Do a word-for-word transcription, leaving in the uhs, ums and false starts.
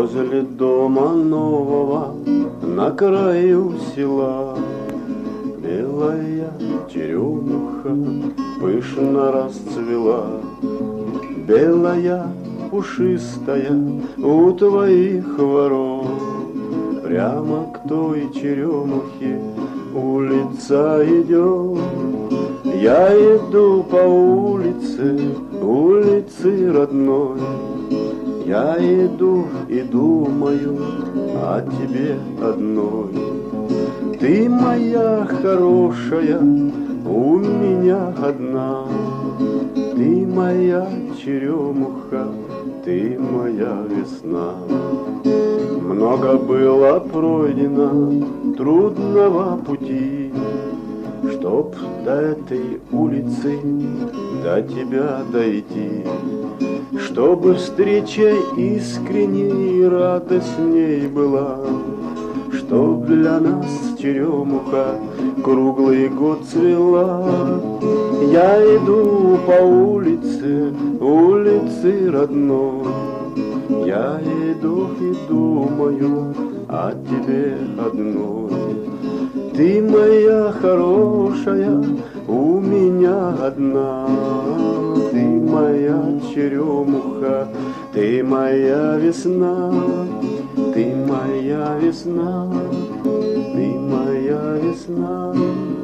Возле дома нового на краю села белая черемуха пышно расцвела. Белая, пушистая у твоих ворот. Прямо к той черемухе улица идет. Я иду по улице, улице родной. Я иду и думаю о тебе одной. Ты моя хорошая, у меня одна. Ты моя черемуха, ты моя весна. Много было пройдено трудного пути, чтоб до этой улицы до тебя дойти. Чтобы встреча искренней и радостней была, чтоб для нас черемуха круглый год цвела. Я иду по улице, улице родной. Я иду и думаю о тебе одной. Ты моя хорошая, у меня одна. Ты моя черемуха, ты моя весна. Ты моя весна, ты моя весна.